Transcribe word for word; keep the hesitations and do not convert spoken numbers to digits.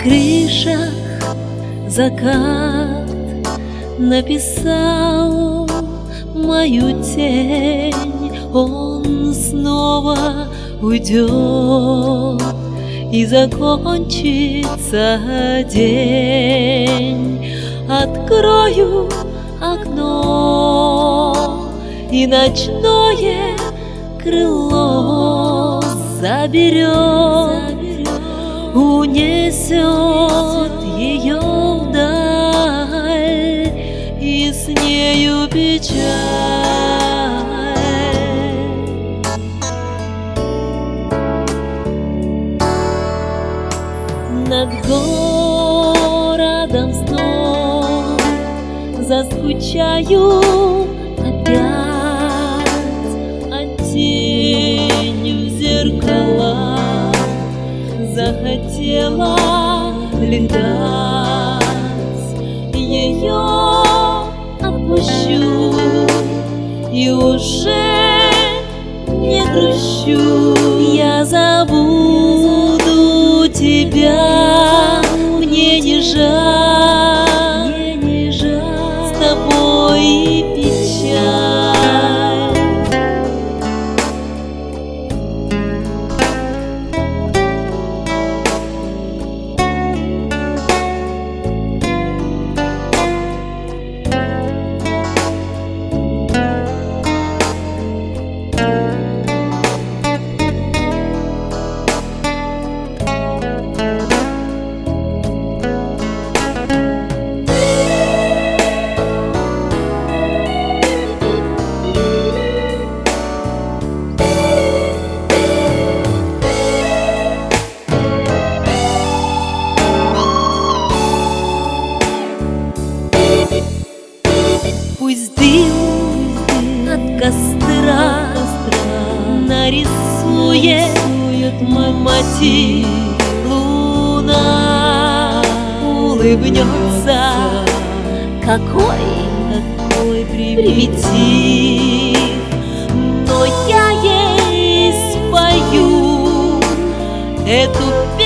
крышах закат написал мою тень. Он снова уйдет, и закончится день. Открою окно, и ночное крыло заберет, унесет ее вдаль, и с нею печаль. Над городом снов заскучаю опять, а тень в зеркала захотела летать. Ее опущу и уже не грущу. Я забуду тебя, мне не жаль, мне не жаль, с тобой печаль. Пусть дым от костра нарисует мотив, луна улыбнется, какой, какой примитив. Но я ей спою эту